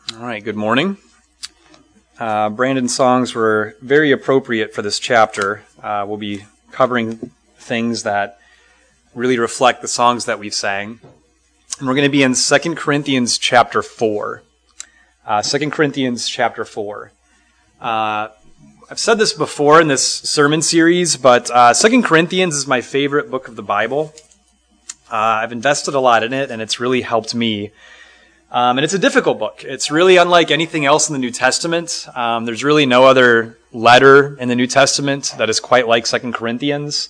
All right, good morning. Brandon's songs were very appropriate for this chapter. We'll be covering things that really reflect the songs that we've sang. And we're going to be in 2 Corinthians chapter 4. 2 Corinthians chapter 4. I've said this before in this sermon series, but 2 Corinthians is my favorite book of the Bible. I've invested a lot in it, and it's really helped me. And it's a difficult book. It's really unlike anything else in the New Testament. There's really no other letter in the New Testament that is quite like 2 Corinthians.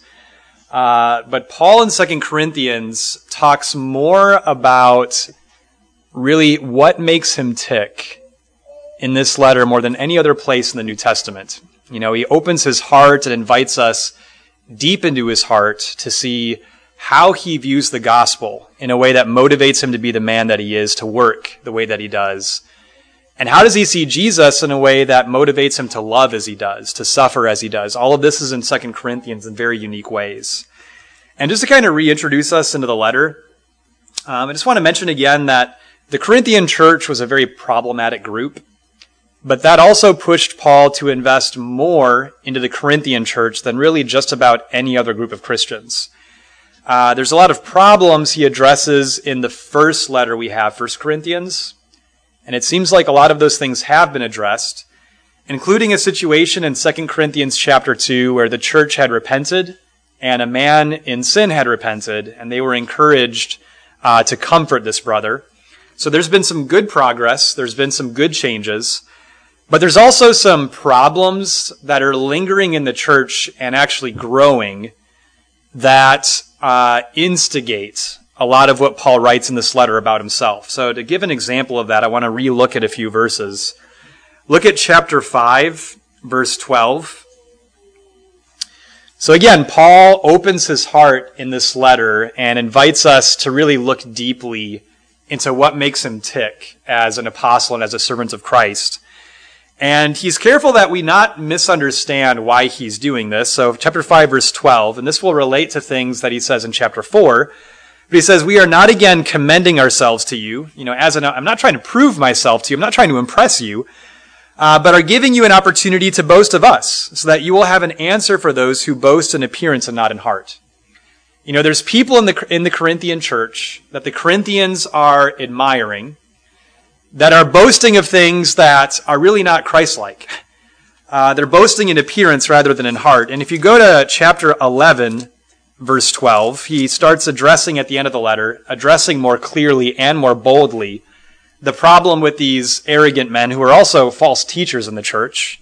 But Paul in 2 Corinthians talks more about really what makes him tick in this letter more than any other place in the New Testament. You know, he opens his heart and invites us deep into his heart to see how he views the gospel in a way that motivates him to be the man that he is, to work the way that he does. And how does he see Jesus in a way that motivates him to love as he does, to suffer as he does? All of this is in 2 Corinthians in very unique ways. And just to kind of reintroduce us into the letter, I just want to mention again that the Corinthian church was a very problematic group, but that also pushed Paul to invest more into the Corinthian church than really just about any other group of Christians. There's a lot of problems he addresses in the first letter we have, 1 Corinthians, and it seems like a lot of those things have been addressed, including a situation in 2 Corinthians chapter 2 where the church had repented and a man in sin had repented, and they were encouraged to comfort this brother. So there's been some good progress, there's been some good changes, but there's also some problems that are lingering in the church and actually growing that instigate a lot of what Paul writes in this letter about himself. So to give an example of that, I want to re-look at a few verses. Look at chapter 5, verse 12. So again, Paul opens his heart in this letter and invites us to really look deeply into what makes him tick as an apostle and as a servant of Christ. And he's careful that we not misunderstand why he's doing this. So chapter 5, verse 12, and this will relate to things that he says in chapter 4. But he says, we are not again commending ourselves to you. You know, I'm not trying to prove myself to you. I'm not trying to impress you, but are giving you an opportunity to boast of us so that you will have an answer for those who boast in appearance and not in heart. You know, there's people in the Corinthian church that the Corinthians are admiring, that are boasting of things that are really not Christ-like. They're boasting in appearance rather than in heart. And if you go to chapter 11, verse 12, he starts addressing at the end of the letter, addressing more clearly and more boldly the problem with these arrogant men who are also false teachers in the church.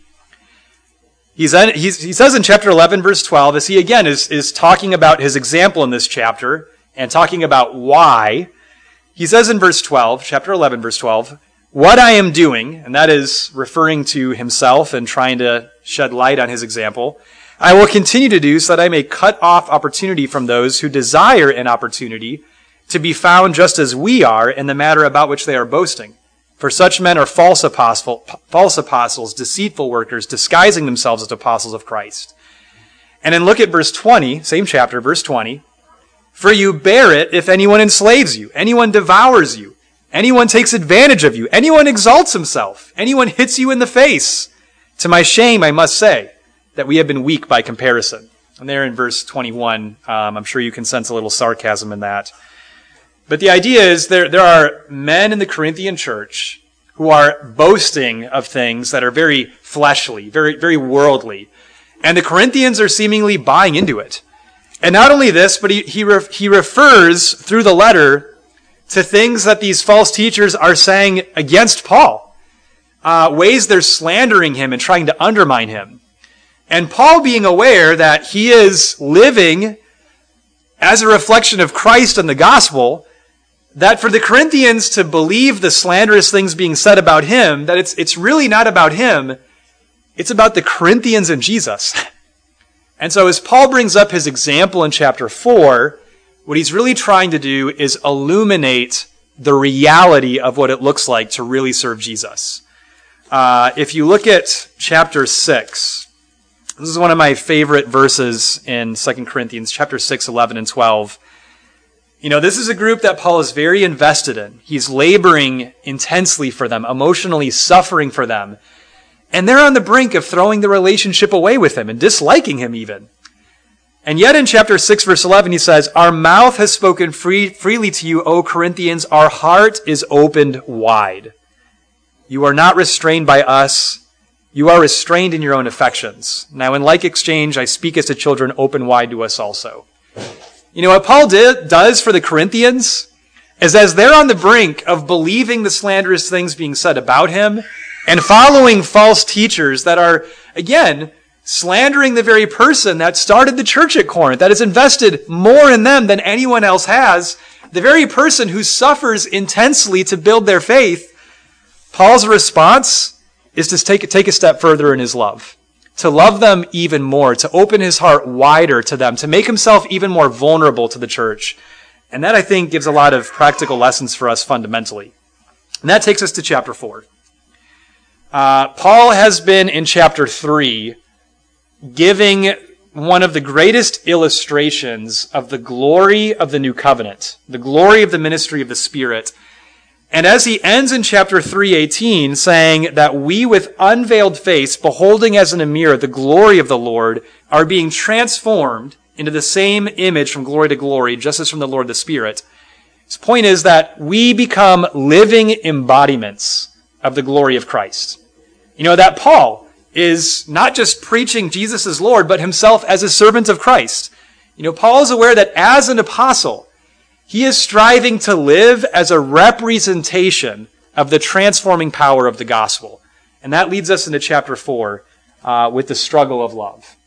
He says in chapter 11, verse 12, as he again is talking about his example in this chapter and talking about why, he says in verse 12, chapter 11, verse 12, what I am doing, and that is referring to himself and trying to shed light on his example, I will continue to do so that I may cut off opportunity from those who desire an opportunity to be found just as we are in the matter about which they are boasting. For such men are false apostles, deceitful workers, disguising themselves as apostles of Christ. And then look at verse 20, same chapter, verse 20. For you bear it if anyone enslaves you, anyone devours you, anyone takes advantage of you, anyone exalts himself, anyone hits you in the face. To my shame, I must say that we have been weak by comparison. And there in verse 21, I'm sure you can sense a little sarcasm in that. But the idea is there are men in the Corinthian church who are boasting of things that are very fleshly, very, very worldly. And the Corinthians are seemingly buying into it. And not only this, but he refers through the letter to things that these false teachers are saying against Paul, ways they're slandering him and trying to undermine him. And Paul, being aware that he is living as a reflection of Christ and the gospel, that for the Corinthians to believe the slanderous things being said about him, that it's really not about him, it's about the Corinthians and Jesus. And so as Paul brings up his example in chapter 4, what he's really trying to do is illuminate the reality of what it looks like to really serve Jesus. If you look at chapter 6, this is one of my favorite verses in 2 Corinthians, chapter 6, 11, and 12. This is a group that Paul is very invested in. He's laboring intensely for them, emotionally suffering for them. And they're on the brink of throwing the relationship away with him and disliking him even. And yet in chapter 6, verse 11, he says, "Our mouth has spoken freely to you, O Corinthians. Our heart is opened wide. You are not restrained by us. You are restrained in your own affections. Now in like exchange, I speak as to children, open wide to us also." What Paul does for the Corinthians is, as they're on the brink of believing the slanderous things being said about him and following false teachers that are, again, slandering the very person that started the church at Corinth, that has invested more in them than anyone else has, the very person who suffers intensely to build their faith, Paul's response is to take a step further in his love, to love them even more, to open his heart wider to them, to make himself even more vulnerable to the church. And that, I think, gives a lot of practical lessons for us fundamentally. And that takes us to chapter 4. Paul has been in chapter 3 giving one of the greatest illustrations of the glory of the new covenant, the glory of the ministry of the Spirit. And as he ends in chapter 3:18, saying that we with unveiled face, beholding as in a mirror the glory of the Lord, are being transformed into the same image from glory to glory, just as from the Lord the Spirit. His point is that we become living embodiments of the glory of Christ. That Paul is not just preaching Jesus as Lord, but himself as a servant of Christ. Paul is aware that as an apostle, he is striving to live as a representation of the transforming power of the gospel. And that leads us into chapter 4 with the struggle of love.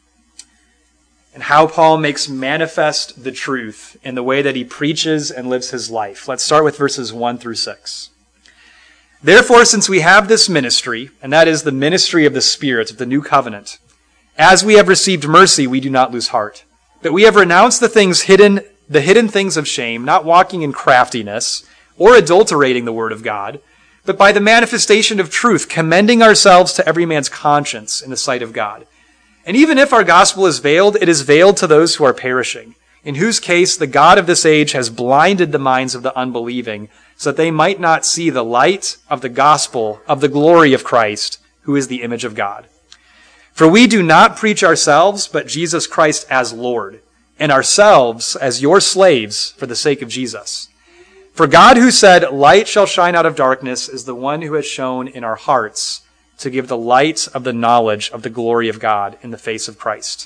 And how Paul makes manifest the truth in the way that he preaches and lives his life. Let's start with verses 1 through 6. "Therefore, since we have this ministry, and that is the ministry of the Spirit of the new covenant, as we have received mercy, we do not lose heart. But we have renounced the hidden things of shame, not walking in craftiness or adulterating the word of God, but by the manifestation of truth, commending ourselves to every man's conscience in the sight of God. And even if our gospel is veiled, it is veiled to those who are perishing, in whose case the God of this age has blinded the minds of the unbelieving, so that they might not see the light of the gospel of the glory of Christ, who is the image of God. For we do not preach ourselves, but Jesus Christ as Lord, and ourselves as your slaves for the sake of Jesus. For God, who said, 'Light shall shine out of darkness,' is the one who has shone in our hearts to give the light of the knowledge of the glory of God in the face of Christ."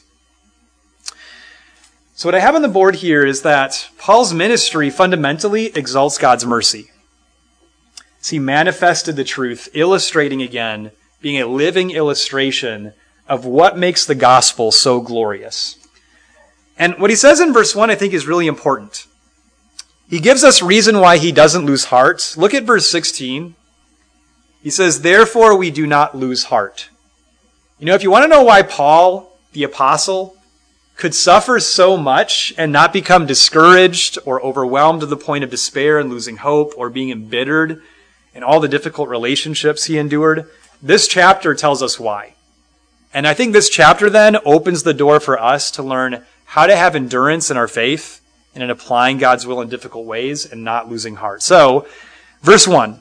So what I have on the board here is that Paul's ministry fundamentally exalts God's mercy. So he manifested the truth, illustrating again, being a living illustration of what makes the gospel so glorious. And what he says in verse 1, I think, is really important. He gives us reason why he doesn't lose heart. Look at verse 16. He says, "Therefore we do not lose heart." If you want to know why Paul, the apostle, could suffer so much and not become discouraged or overwhelmed to the point of despair and losing hope or being embittered in all the difficult relationships he endured, this chapter tells us why. And I think this chapter then opens the door for us to learn how to have endurance in our faith and in applying God's will in difficult ways and not losing heart. So, verse 1.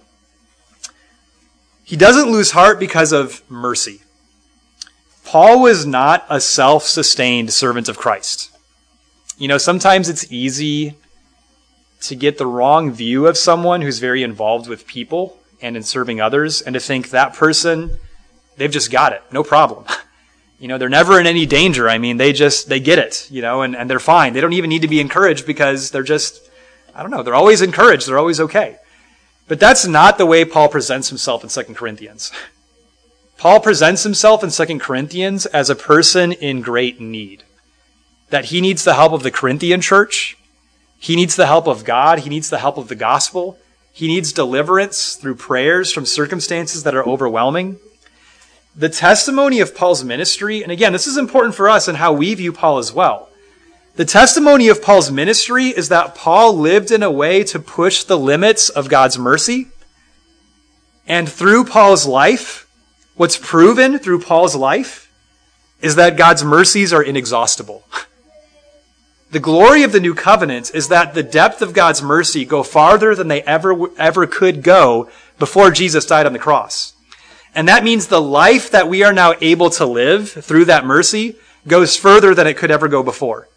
He doesn't lose heart because of mercy. Paul was not a self-sustained servant of Christ. Sometimes it's easy to get the wrong view of someone who's very involved with people and in serving others, and to think that person, they've just got it, no problem. They're never in any danger. They get it, and they're fine. They don't even need to be encouraged because they're just, they're always encouraged. They're always okay. But that's not the way Paul presents himself in 2 Corinthians. Paul presents himself in 2 Corinthians as a person in great need. That he needs the help of the Corinthian church. He needs the help of God. He needs the help of the gospel. He needs deliverance through prayers from circumstances that are overwhelming. The testimony of Paul's ministry, and again, this is important for us and how we view Paul as well. The testimony of Paul's ministry is that Paul lived in a way to push the limits of God's mercy. And through Paul's life, what's proven through Paul's life is that God's mercies are inexhaustible. The glory of the new covenant is that the depth of God's mercy go farther than they ever could go before Jesus died on the cross. And that means the life that we are now able to live through that mercy goes further than it could ever go before.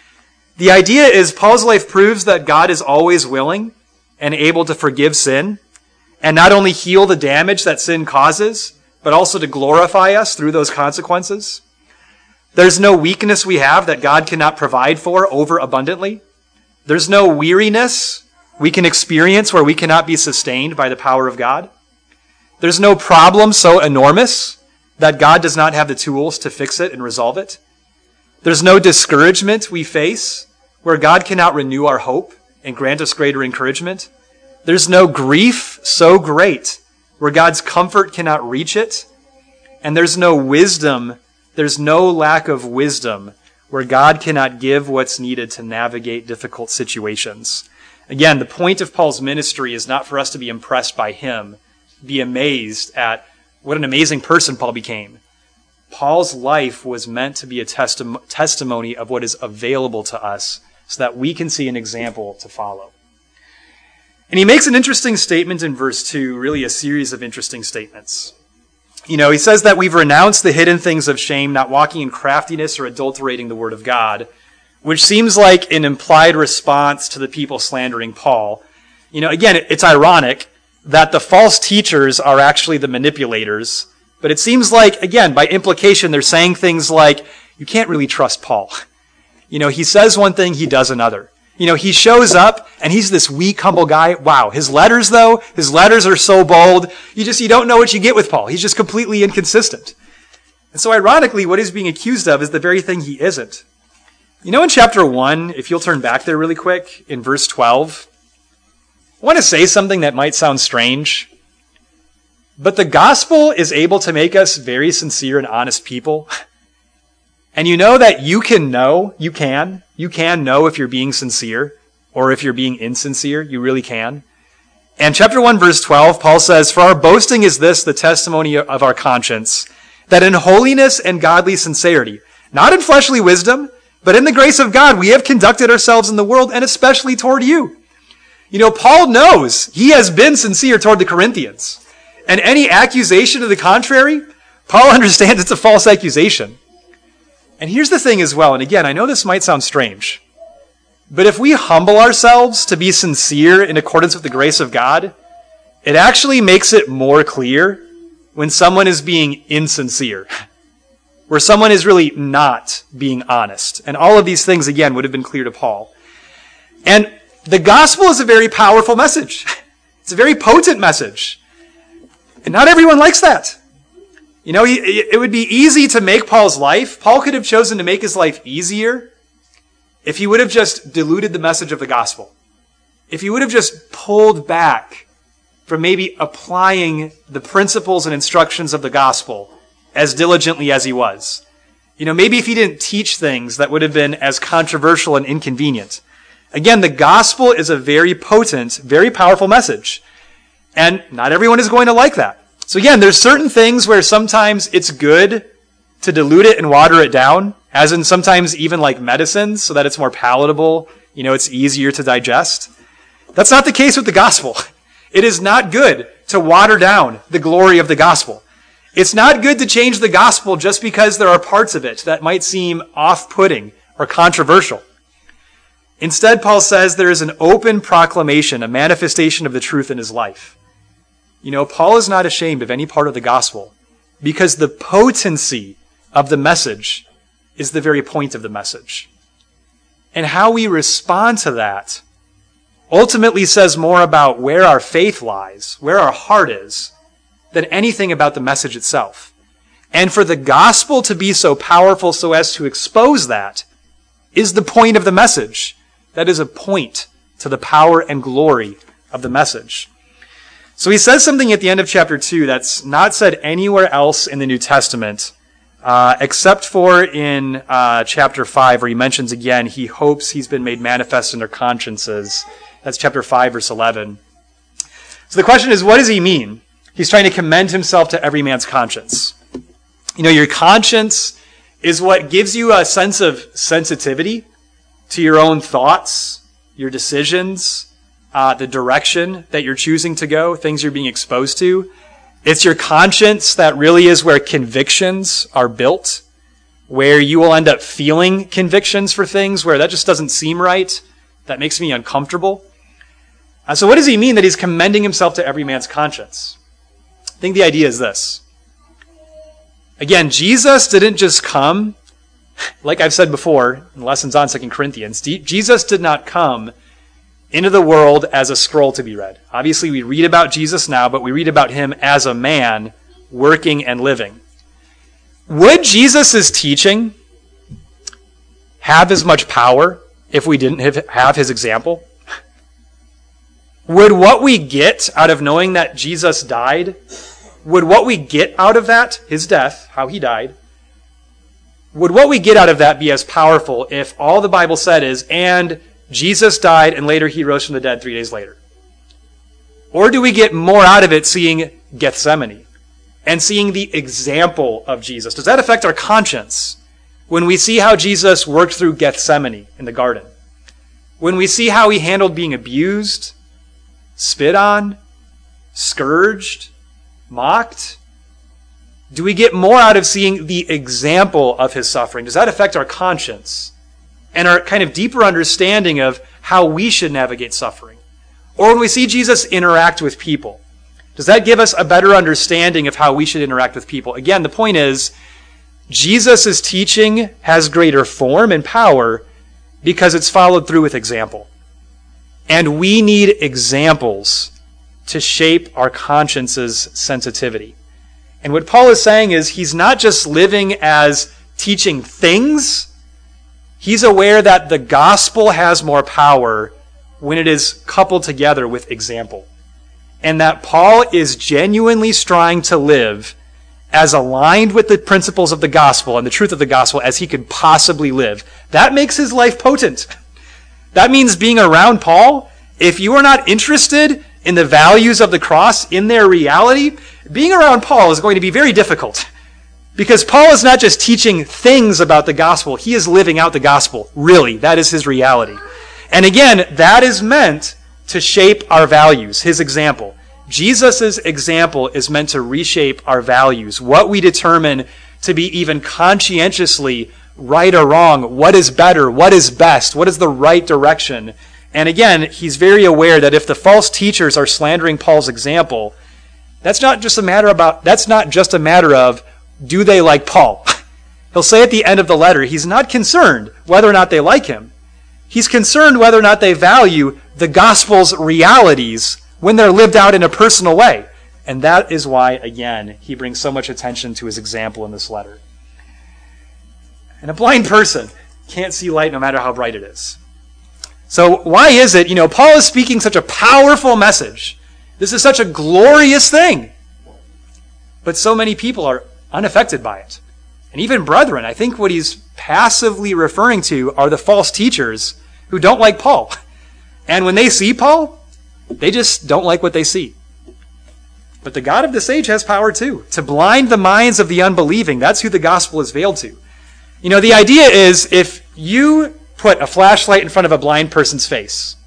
The idea is Paul's life proves that God is always willing and able to forgive sin and not only heal the damage that sin causes, but also to glorify us through those consequences. There's no weakness we have that God cannot provide for over abundantly. There's no weariness we can experience where we cannot be sustained by the power of God. There's no problem so enormous that God does not have the tools to fix it and resolve it. There's no discouragement we face where God cannot renew our hope and grant us greater encouragement. There's no grief so great where God's comfort cannot reach it. And there's no wisdom, there's no lack of wisdom where God cannot give what's needed to navigate difficult situations. Again, the point of Paul's ministry is not for us to be impressed by him, be amazed at what an amazing person Paul became. Paul's life was meant to be a testimony of what is available to us so that we can see an example to follow. And he makes an interesting statement in verse 2, really a series of interesting statements. He says that we've renounced the hidden things of shame, not walking in craftiness or adulterating the word of God, which seems like an implied response to the people slandering Paul. Again, it's ironic that the false teachers are actually the manipulators, but it seems like, again, by implication, they're saying things like, you can't really trust Paul. He says one thing, he does another. He shows up and he's this weak, humble guy. Wow. His letters are so bold. You don't know what you get with Paul. He's just completely inconsistent. And so ironically, what he's being accused of is the very thing he isn't. In chapter 1, if you'll turn back there really quick, in verse 12, I want to say something that might sound strange, but the gospel is able to make us very sincere and honest people. And you know that you can know if you're being sincere or if you're being insincere. You really can. And chapter 1, verse 12, Paul says, "For our boasting is this, the testimony of our conscience, that in holiness and godly sincerity, not in fleshly wisdom, but in the grace of God, we have conducted ourselves in the world, and especially toward you." Paul knows he has been sincere toward the Corinthians. And any accusation to the contrary, Paul understands it's a false accusation. And here's the thing as well, and again, I know this might sound strange, but if we humble ourselves to be sincere in accordance with the grace of God, it actually makes it more clear when someone is being insincere, where someone is really not being honest. And all of these things, again, would have been clear to Paul. And the gospel is a very powerful message. It's a very potent message. And not everyone likes that. It would be easy to make Paul could have chosen to make his life easier if he would have just diluted the message of the gospel. If he would have just pulled back from maybe applying the principles and instructions of the gospel as diligently as he was. Maybe if he didn't teach things that would have been as controversial and inconvenient. Again, the gospel is a very potent, very powerful message. And not everyone is going to like that. So again, there's certain things where sometimes it's good to dilute it and water it down, as in sometimes even like medicines, so that it's more palatable, it's easier to digest. That's not the case with the gospel. It is not good to water down the glory of the gospel. It's not good to change the gospel just because there are parts of it that might seem off-putting or controversial. Instead, Paul says there is an open proclamation, a manifestation of the truth in his life. Paul is not ashamed of any part of the gospel because the potency of the message is the very point of the message. And how we respond to that ultimately says more about where our faith lies, where our heart is, than anything about the message itself. And for the gospel to be so powerful so as to expose that is the point of the message. That is a point to the power and glory of the message. So he says something at the end of chapter 2 that's not said anywhere else in the New Testament, except for in chapter 5, where he mentions again, he hopes he's been made manifest in their consciences. That's chapter 5, verse 11. So the question is, what does he mean? He's trying to commend himself to every man's conscience. Your conscience is what gives you a sense of sensitivity to your own thoughts, your decisions, the direction that you're choosing to go, things you're being exposed to. It's your conscience that really is where convictions are built, where you will end up feeling convictions for things where that just doesn't seem right, that makes me uncomfortable. So what does he mean that he's commending himself to every man's conscience? I think the idea is this. Again, Jesus didn't just come, like I've said before in lessons on 2 Corinthians, Jesus did not come into the world as a scroll to be read. Obviously, we read about Jesus now, but we read about him as a man working and living. Would Jesus' teaching have as much power if we didn't have his example? Would what we get out of knowing that Jesus died, would what we get out of that, his death, how he died, would what we get out of that be as powerful if all the Bible said is, and Jesus died and later he rose from the dead 3 days later? Or do we get more out of it seeing Gethsemane and seeing the example of Jesus? Does that affect our conscience when we see how Jesus worked through Gethsemane in the garden? When we see how he handled being abused, spit on, scourged, mocked? Do we get more out of seeing the example of his suffering? Does that affect our conscience and our kind of deeper understanding of how we should navigate suffering? Or when we see Jesus interact with people, does that give us a better understanding of how we should interact with people? Again, the point is, Jesus' teaching has greater form and power because it's followed through with example. And we need examples to shape our conscience's sensitivity. And what Paul is saying is he's not just living as teaching things. He's aware that the gospel has more power when it is coupled together with example. And that Paul is genuinely trying to live as aligned with the principles of the gospel and the truth of the gospel as he could possibly live. That makes his life potent. That means being around Paul, if you are not interested in the values of the cross, in their reality, being around Paul is going to be very difficult. Because Paul is not just teaching things about the gospel, he is living out the gospel. Really, that is his reality. And again, that is meant to shape our values, his example. Jesus' example is meant to reshape our values, what we determine to be even conscientiously right or wrong, what is better, what is best, what is the right direction. And again, he's very aware that if the false teachers are slandering Paul's example, that's not just a matter of do they like Paul. He'll say at the end of the letter, he's not concerned whether or not they like him. He's concerned whether or not they value the gospel's realities when they're lived out in a personal way. And that is why, again, he brings so much attention to his example in this letter. And a blind person can't see light no matter how bright it is. So why is it, Paul is speaking such a powerful message. This is such a glorious thing. But so many people are unaffected by it. And even brethren, I think what he's passively referring to are the false teachers who don't like Paul. And when they see Paul, they just don't like what they see. But the God of this age has power too, to blind the minds of the unbelieving. That's who the gospel is veiled to. The idea is if you put a flashlight in front of a blind person's face,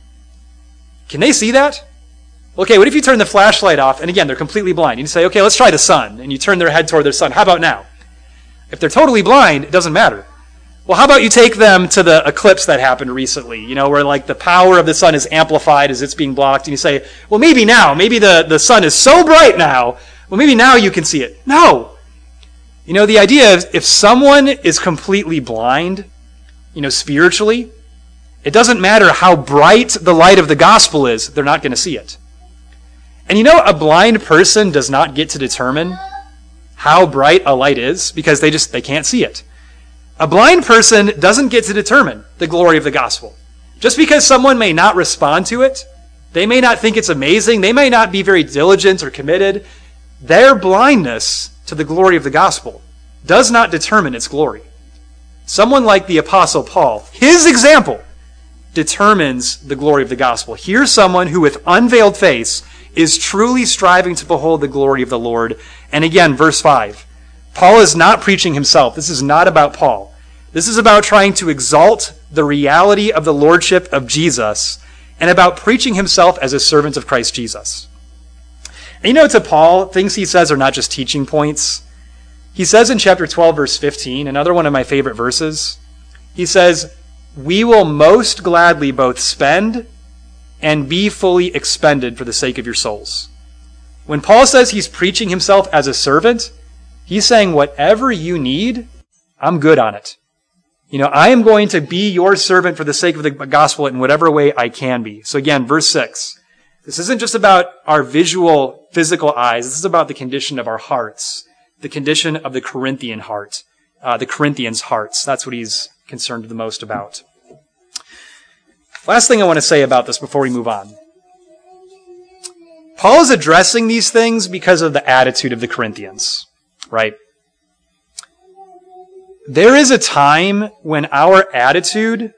can they see that? Okay, what if you turn the flashlight off, and again, they're completely blind. You say, okay, let's try the sun, and you turn their head toward their sun. How about now? If they're totally blind, it doesn't matter. Well, how about you take them to the eclipse that happened recently, where like the power of the sun is amplified as it's being blocked, and you say, well, maybe now, maybe the sun is so bright now, well, maybe now you can see it. No. The idea is if someone is completely blind, spiritually, it doesn't matter how bright the light of the gospel is, they're not going to see it. And a blind person does not get to determine how bright a light is because they can't see it. A blind person doesn't get to determine the glory of the gospel. Just because someone may not respond to it, they may not think it's amazing, they may not be very diligent or committed, their blindness to the glory of the gospel does not determine its glory. Someone like the Apostle Paul, his example determines the glory of the gospel. Here's someone who with unveiled face is truly striving to behold the glory of the Lord. And again, verse 5, Paul is not preaching himself. This is not about Paul. This is about trying to exalt the reality of the lordship of Jesus and about preaching himself as a servant of Christ Jesus. And to Paul, things he says are not just teaching points. He says in chapter 12, verse 15, another one of my favorite verses, he says, "We will most gladly both spend and be fully expended for the sake of your souls." When Paul says he's preaching himself as a servant, he's saying, whatever you need, I'm good on it. I am going to be your servant for the sake of the gospel in whatever way I can be. So again, verse 6. This isn't just about our visual, physical eyes. This is about the condition of our hearts, the condition of the Corinthian heart, the Corinthians' hearts. That's what he's concerned the most about. Last thing I want to say about this before we move on. Paul is addressing these things because of the attitude of the Corinthians, right? There is a time when our attitude,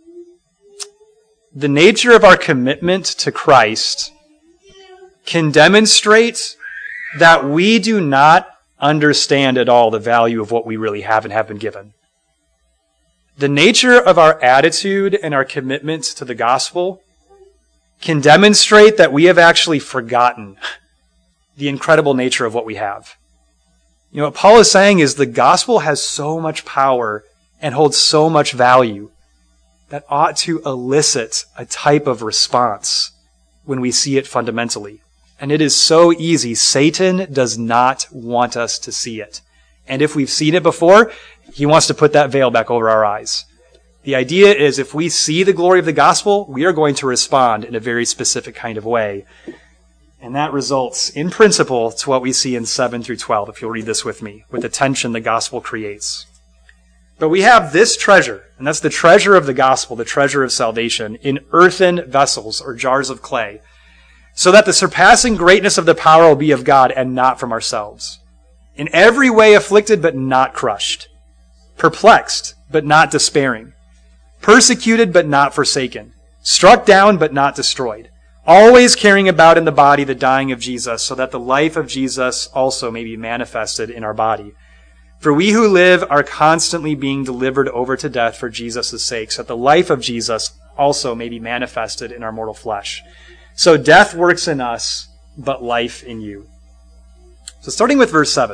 the nature of our commitment to Christ, can demonstrate that we do not understand at all the value of what we really have and have been given. The nature of our attitude and our commitment to the gospel can demonstrate that we have actually forgotten the incredible nature of what we have. What Paul is saying is the gospel has so much power and holds so much value that ought to elicit a type of response when we see it fundamentally. And it is so easy. Satan does not want us to see it. And if we've seen it before, he wants to put that veil back over our eyes. The idea is if we see the glory of the gospel, we are going to respond in a very specific kind of way. And that results, in principle, to what we see in 7 through 12, if you'll read this with me, with the tension the gospel creates. But we have this treasure, and that's the treasure of the gospel, the treasure of salvation, in earthen vessels or jars of clay, so that the surpassing greatness of the power will be of God and not from ourselves. In every way afflicted but not crushed, perplexed but not despairing, persecuted but not forsaken, struck down but not destroyed, always carrying about in the body the dying of Jesus, so that the life of Jesus also may be manifested in our body. For we who live are constantly being delivered over to death for Jesus' sake, so that the life of Jesus also may be manifested in our mortal flesh. So death works in us, but life in you. So starting with verse 7.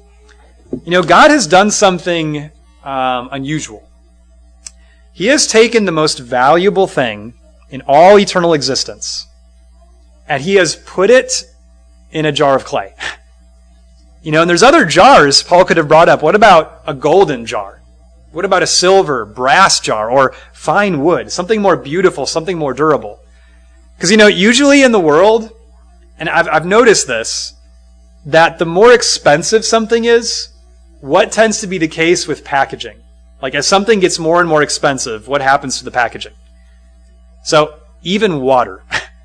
God has done something unusual. He has taken the most valuable thing in all eternal existence, and he has put it in a jar of clay. And there's other jars Paul could have brought up. What about a golden jar? What about a silver, brass jar, or fine wood? Something more beautiful, something more durable. Because, usually in the world, and I've noticed this, that the more expensive something is, what tends to be the case with packaging? Like as something gets more and more expensive, what happens to the packaging? So even water.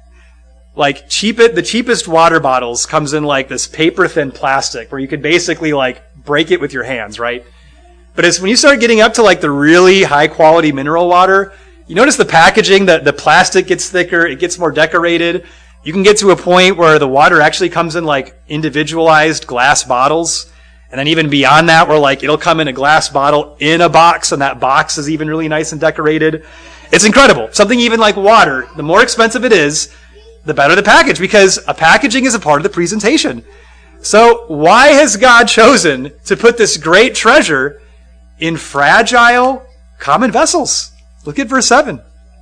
The cheapest water bottles comes in like this paper-thin plastic where you could basically break it with your hands, right? But when you start getting up to the really high-quality mineral water, you notice the packaging, the plastic gets thicker, it gets more decorated. You can get to a point where the water actually comes in individualized glass bottles. And then even beyond that, where it'll come in a glass bottle in a box, and that box is even really nice and decorated. It's incredible. Something even like water, the more expensive it is, the better the package, because a packaging is a part of the presentation. So why has God chosen to put this great treasure in fragile, common vessels? Look at verse 7.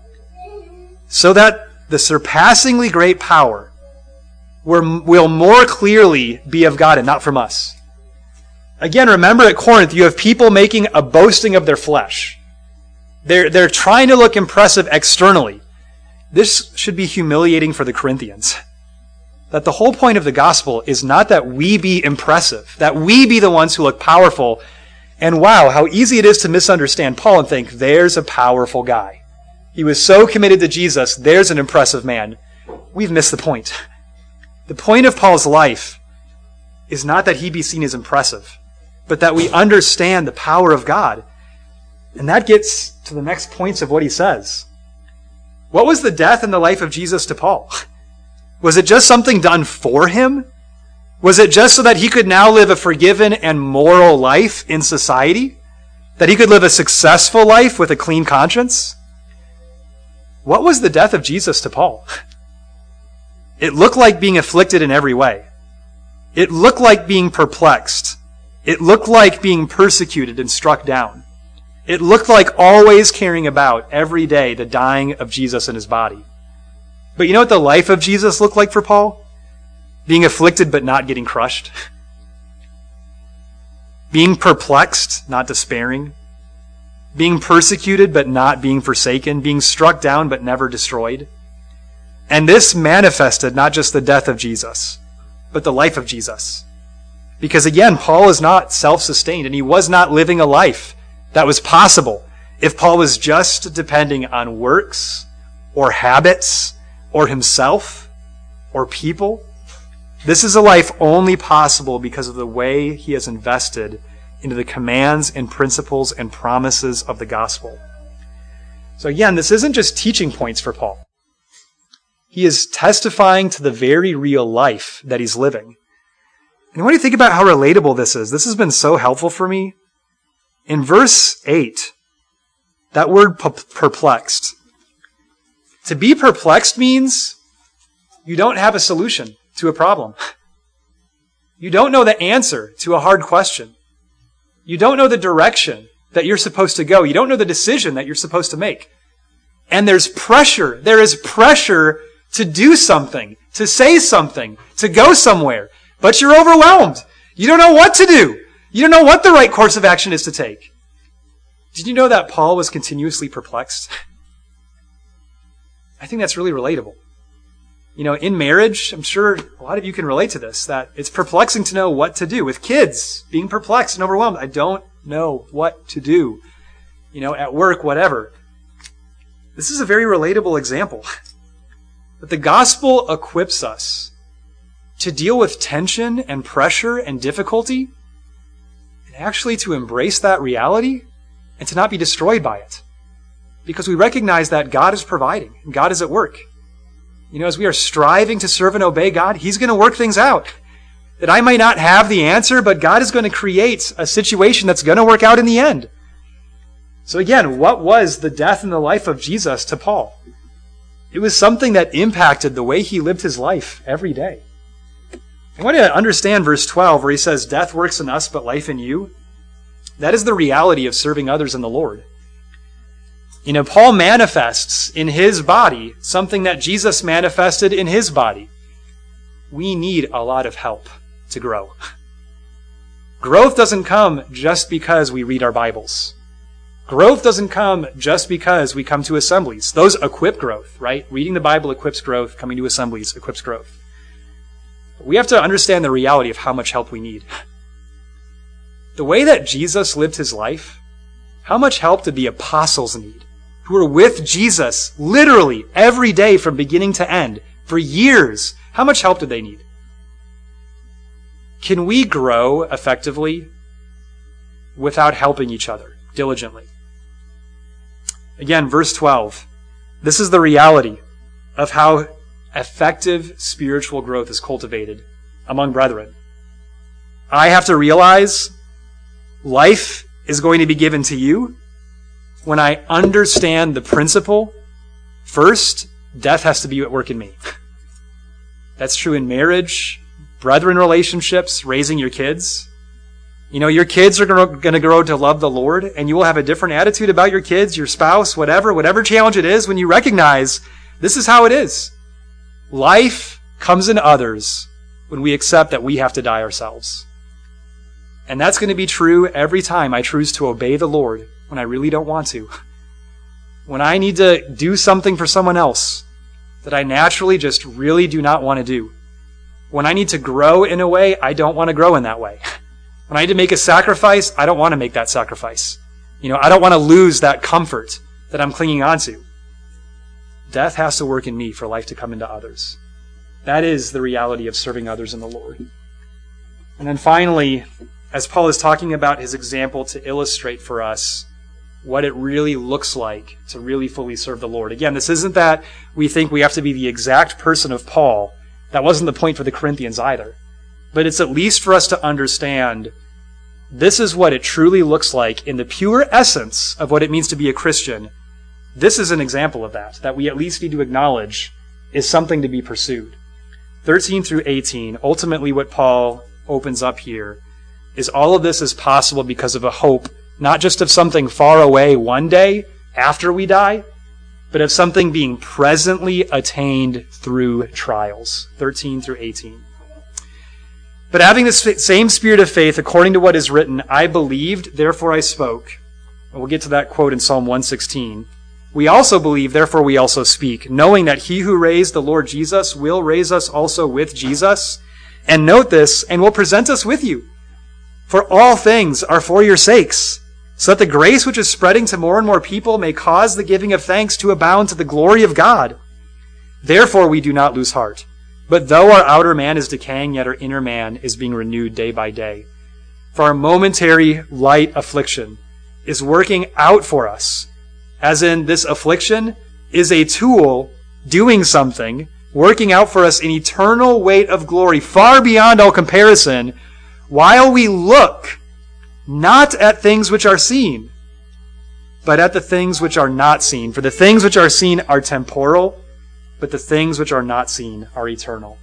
So that the surpassingly great power will more clearly be of God and not from us. Again, remember at Corinth, you have people making a boasting of their flesh. They're trying to look impressive externally. This should be humiliating for the Corinthians. That the whole point of the gospel is not that we be impressive, that we be the ones who look powerful. And wow, how easy it is to misunderstand Paul and think, there's a powerful guy. He was so committed to Jesus, there's an impressive man. We've missed the point. The point of Paul's life is not that he be seen as impressive, but that we understand the power of God. And that gets to the next points of what he says. What was the death and the life of Jesus to Paul? Was it just something done for him? Was it just so that he could now live a forgiven and moral life in society? That he could live a successful life with a clean conscience? What was the death of Jesus to Paul? It looked like being afflicted in every way. It looked like being perplexed. It looked like being persecuted and struck down. It looked like always carrying about every day the dying of Jesus in his body. But you know what the life of Jesus looked like for Paul? Being afflicted but not getting crushed. Being perplexed, not despairing. Being persecuted but not being forsaken. Being struck down but never destroyed. And this manifested not just the death of Jesus, but the life of Jesus. Because again, Paul is not self-sustained, and he was not living a life that was possible if Paul was just depending on works or habits or himself or people. This is a life only possible because of the way he has invested into the commands and principles and promises of the gospel. So again, this isn't just teaching points for Paul. He is testifying to the very real life that he's living. And when you think about how relatable this has been so helpful for me. In verse 8, that word perplexed. To be perplexed means you don't have a solution to a problem. You don't know the answer to a hard question. You don't know the direction that you're supposed to go. You don't know the decision that you're supposed to make. And there's pressure. There is pressure to do something, to say something, to go somewhere. But you're overwhelmed. You don't know what to do. You don't know what the right course of action is to take. Did you know that Paul was continuously perplexed? I think that's really relatable. You know, in marriage, I'm sure a lot of you can relate to this, that it's perplexing to know what to do. With kids, being perplexed and overwhelmed. I don't know what to do. You know, at work, whatever. This is a very relatable example. But the gospel equips us to deal with tension and pressure and difficulty, and actually to embrace that reality and to not be destroyed by it. Because we recognize that God is providing and God is at work. You know, as we are striving to serve and obey God, He's going to work things out. That I might not have the answer, but God is going to create a situation that's going to work out in the end. So again, what was the death and the life of Jesus to Paul? It was something that impacted the way he lived his life every day. I want to understand verse 12 where he says, death works in us, but life in you. That is the reality of serving others in the Lord. You know, Paul manifests in his body something that Jesus manifested in his body. We need a lot of help to grow. Growth doesn't come just because we read our Bibles. Growth doesn't come just because we come to assemblies. Those equip growth, right? Reading the Bible equips growth. Coming to assemblies equips growth. We have to understand the reality of how much help we need. The way that Jesus lived his life, how much help did the apostles need? Who were with Jesus literally every day from beginning to end for years. How much help did they need? Can we grow effectively without helping each other diligently? Again, verse 12. This is the reality of how effective spiritual growth is cultivated among brethren. I have to realize life is going to be given to you when I understand the principle. First, death has to be at work in me. That's true in marriage, brethren relationships, raising your kids. You know, your kids are going to grow to love the Lord, and you will have a different attitude about your kids, your spouse, whatever challenge it is, when you recognize this is how it is. Life comes in others when we accept that we have to die ourselves. And that's going to be true every time I choose to obey the Lord when I really don't want to. When I need to do something for someone else that I naturally just really do not want to do. When I need to grow in a way, I don't want to grow in that way. When I need to make a sacrifice, I don't want to make that sacrifice. You know, I don't want to lose that comfort that I'm clinging onto. Death has to work in me for life to come into others. That is the reality of serving others in the Lord. And then finally, as Paul is talking about his example to illustrate for us what it really looks like to really fully serve the Lord. Again, this isn't that we think we have to be the exact person of Paul. That wasn't the point for the Corinthians either. But it's at least for us to understand this is what it truly looks like in the pure essence of what it means to be a Christian. This is an example of that we at least need to acknowledge is something to be pursued. 13 through 18, ultimately what Paul opens up here is all of this is possible because of a hope, not just of something far away one day after we die, but of something being presently attained through trials. 13 through 18. But having the same spirit of faith, according to what is written, I believed, therefore I spoke. And we'll get to that quote in Psalm 116. We also believe, therefore we also speak, knowing that he who raised the Lord Jesus will raise us also with Jesus. And note this, and will present us with you. For all things are for your sakes, so that the grace which is spreading to more and more people may cause the giving of thanks to abound to the glory of God. Therefore we do not lose heart. But though our outer man is decaying, yet our inner man is being renewed day by day. For our momentary light affliction is working out for us, as in this affliction is a tool doing something, working out for us an eternal weight of glory far beyond all comparison, while we look not at things which are seen, but at the things which are not seen. For the things which are seen are temporal, but the things which are not seen are eternal.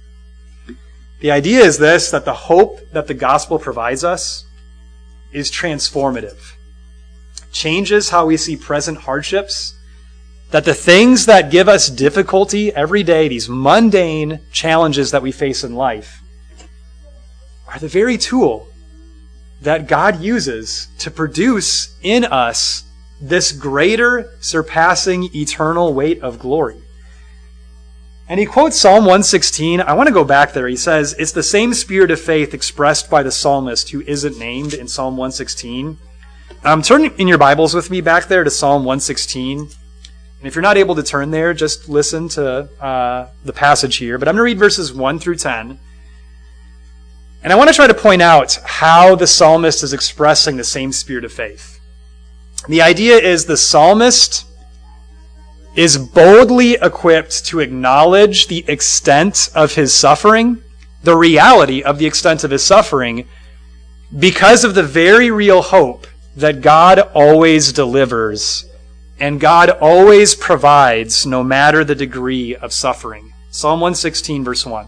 The idea is this, that the hope that the gospel provides us is transformative. Changes how we see present hardships, that the things that give us difficulty every day, these mundane challenges that we face in life, are the very tool that God uses to produce in us this greater, surpassing, eternal weight of glory. And he quotes Psalm 116. I want to go back there. He says, it's the same spirit of faith expressed by the psalmist who isn't named in Psalm 116. Turn in your Bibles with me back there to Psalm 116. And if you're not able to turn there, just listen to the passage here. But I'm going to read verses 1 through 10. And I want to try to point out how the psalmist is expressing the same spirit of faith. The idea is the psalmist is boldly equipped to acknowledge the extent of his suffering, the reality of the extent of his suffering, because of the very real hope that God always delivers and God always provides no matter the degree of suffering. Psalm 116, verse 1.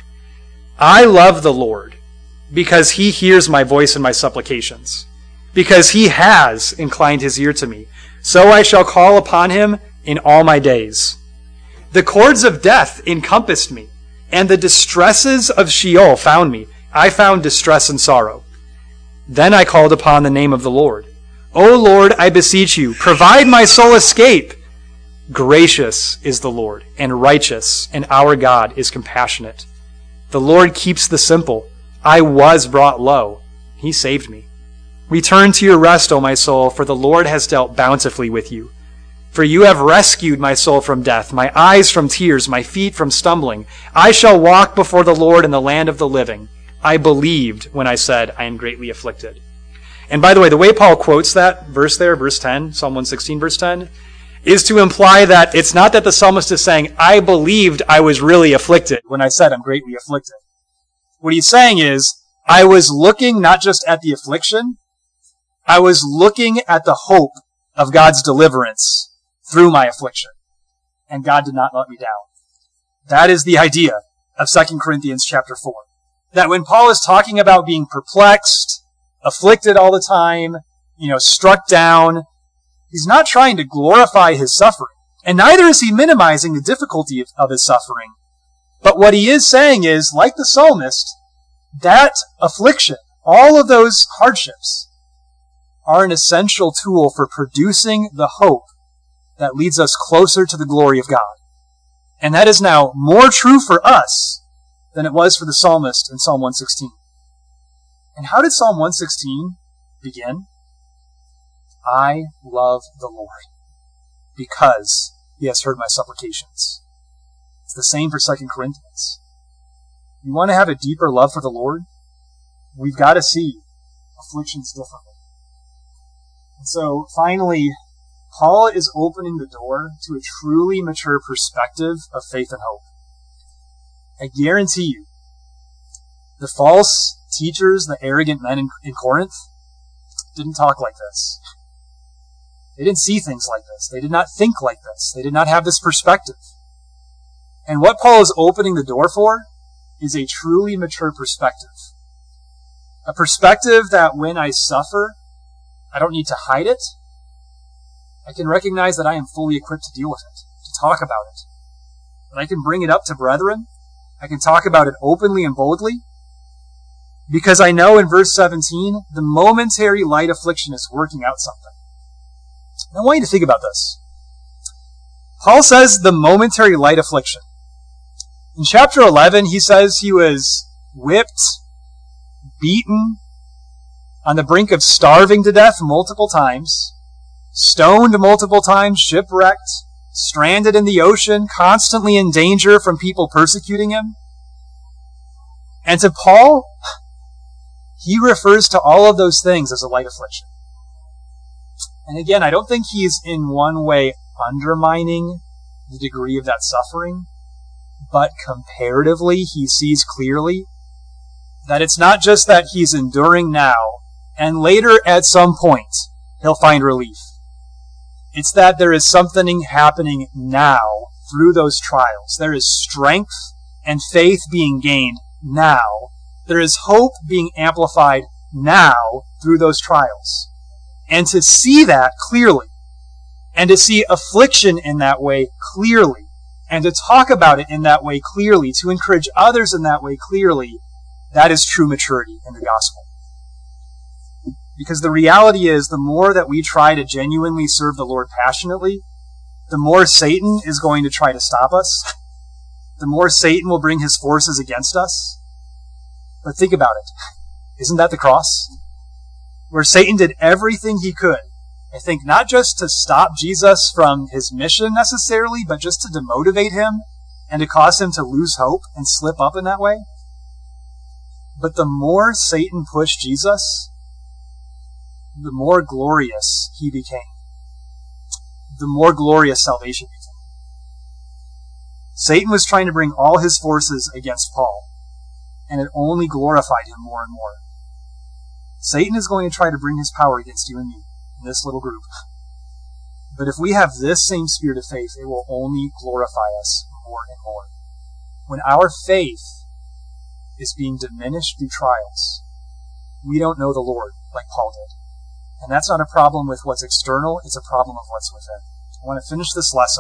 I love the Lord because he hears my voice and my supplications, because he has inclined his ear to me. So I shall call upon him in all my days. The cords of death encompassed me, and the distresses of Sheol found me. I found distress and sorrow. Then I called upon the name of the Lord. O Lord, I beseech you, provide my soul escape. Gracious is the Lord, and righteous, and our God is compassionate. The Lord keeps the simple. I was brought low. He saved me. Return to your rest, O my soul, for the Lord has dealt bountifully with you. For you have rescued my soul from death, my eyes from tears, my feet from stumbling. I shall walk before the Lord in the land of the living. I believed when I said, I am greatly afflicted. And by the way, the way Paul quotes that verse there, verse 10, Psalm 116, verse 10, is to imply that it's not that the psalmist is saying, I believed I was really afflicted when I said I'm greatly afflicted. What he's saying is, I was looking not just at the affliction, I was looking at the hope of God's deliverance through my affliction. And God did not let me down. That is the idea of 2 Corinthians chapter 4. That when Paul is talking about being perplexed, afflicted all the time, struck down, he's not trying to glorify his suffering. And neither is he minimizing the difficulty of his suffering. But what he is saying is, like the psalmist, that affliction, all of those hardships, are an essential tool for producing the hope that leads us closer to the glory of God. And that is now more true for us than it was for the psalmist in Psalm 116. And how did Psalm 116 begin? I love the Lord because he has heard my supplications. It's the same for 2 Corinthians. You want to have a deeper love for the Lord? We've got to see afflictions differently. And so, finally, Paul is opening the door to a truly mature perspective of faith and hope. I guarantee you, the false teachers, the arrogant men in Corinth, didn't talk like this. They didn't see things like this. They did not think like this. They did not have this perspective. And what Paul is opening the door for is a truly mature perspective. A perspective that when I suffer, I don't need to hide it. I can recognize that I am fully equipped to deal with it, to talk about it. That I can bring it up to brethren. I can talk about it openly and boldly. Because I know in verse 17, the momentary light affliction is working out something. I want you to think about this. Paul says the momentary light affliction. In chapter 11, he says he was whipped, beaten, on the brink of starving to death multiple times, stoned multiple times, shipwrecked, stranded in the ocean, constantly in danger from people persecuting him. And to Paul, he refers to all of those things as a light affliction. And again, I don't think he's in one way undermining the degree of that suffering, but comparatively, he sees clearly that it's not just that he's enduring now, and later at some point, he'll find relief. It's that there is something happening now through those trials. There is strength and faith being gained now. There is hope being amplified now through those trials. And to see that clearly, and to see affliction in that way clearly, and to talk about it in that way clearly, to encourage others in that way clearly, that is true maturity in the gospel. Because the reality is, the more that we try to genuinely serve the Lord passionately, the more Satan is going to try to stop us. The more Satan will bring his forces against us. But think about it. Isn't that the cross? Where Satan did everything he could, I think, not just to stop Jesus from his mission necessarily, but just to demotivate him and to cause him to lose hope and slip up in that way. But the more Satan pushed Jesus, the more glorious he became. The more glorious salvation became. Satan was trying to bring all his forces against Paul, and it only glorified him more and more. Satan is going to try to bring his power against you and me in this little group. But if we have this same spirit of faith, it will only glorify us more and more. When our faith is being diminished through trials, we don't know the Lord like Paul did. And that's not a problem with what's external, it's a problem of what's within. I want to finish this lesson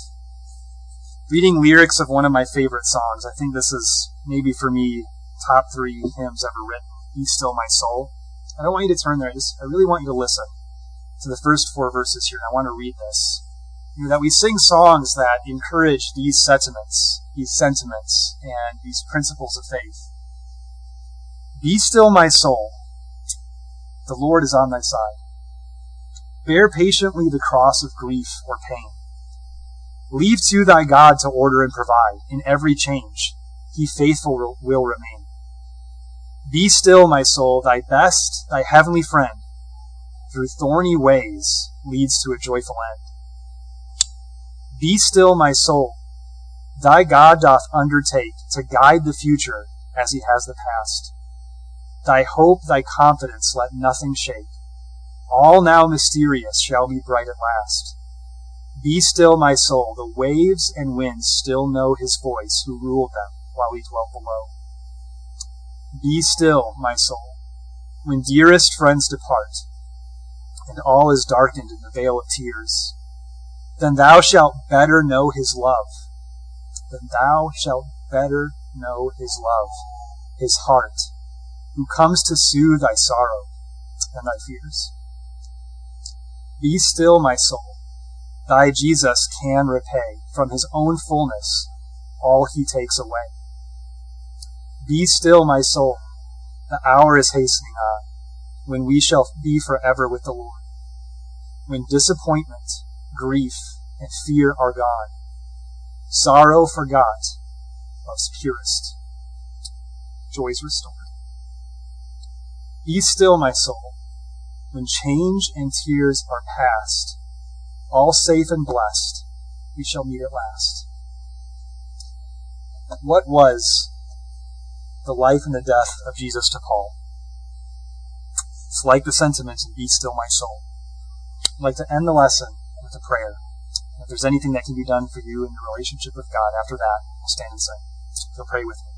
reading lyrics of one of my favorite songs. I think this is, maybe for me, top 3 hymns ever written, Be Still My Soul. I don't want you to turn there, I really want you to listen to the first 4 verses here, and I want to read this. You know, that we sing songs that encourage these sentiments, and these principles of faith. Be still, my soul. The Lord is on thy side. Bear patiently the cross of grief or pain. Leave to thy God to order and provide. In every change, he faithful will remain. Be still, my soul, thy best, thy heavenly friend, through thorny ways leads to a joyful end. Be still, my soul, thy God doth undertake to guide the future as he has the past. Thy hope, thy confidence, let nothing shake. All now mysterious shall be bright at last. Be still, my soul, the waves and winds still know his voice who ruled them while he dwelt below. Be still, my soul, when dearest friends depart, and all is darkened in the veil of tears. Then thou shalt better know his love. Then thou shalt better know his love, his heart, who comes to soothe thy sorrow and thy fears. Be still, my soul, thy Jesus can repay from his own fullness all he takes away. Be still, my soul, the hour is hastening on, when we shall be forever with the Lord. When disappointment, grief, and fear are gone, sorrow forgot, love's purest, joys restored. Be still, my soul, when change and tears are past, all safe and blessed, we shall meet at last. What was the life and the death of Jesus to Paul. It's like the sentiments in Be Still My Soul. I'd like to end the lesson with a prayer. If there's anything that can be done for you in your relationship with God after that, we'll stand and sing. So pray with me.